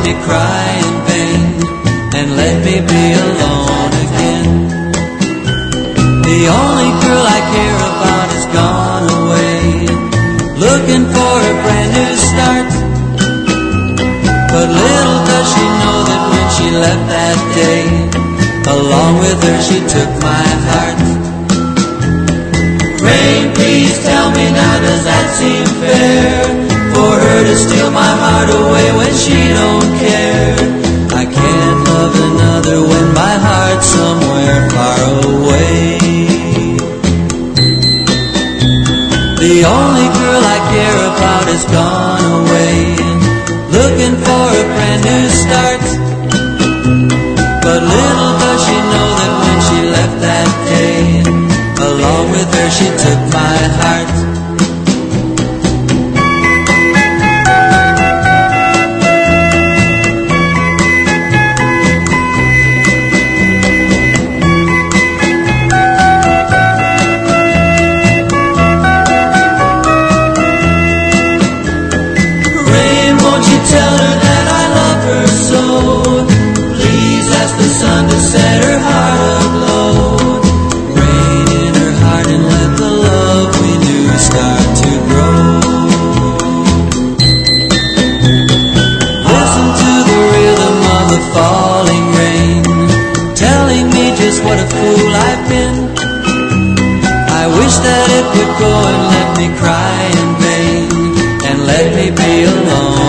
me cry in vain, and let me be alone again. The only girl I care about has gone away, looking for a brand new start. But little does she know that when she left that day, along with her she took my heart. Rain, please tell me now, does that seem fair? For her to steal my heart away when she don't care. I can't love another when my heart's somewhere far away. The only girl I care about has gone away, looking for a brand new start. But little does she know that when she left that day, along with her she took my heart. Tell her that I love her so. Please ask the sun to set her heart aglow. Rain in her heart and let the love we knew start to grow. Listen to the rhythm of the falling rain, telling me just what a fool I've been. I wish that it would go and let me cry in vain, and let me be alone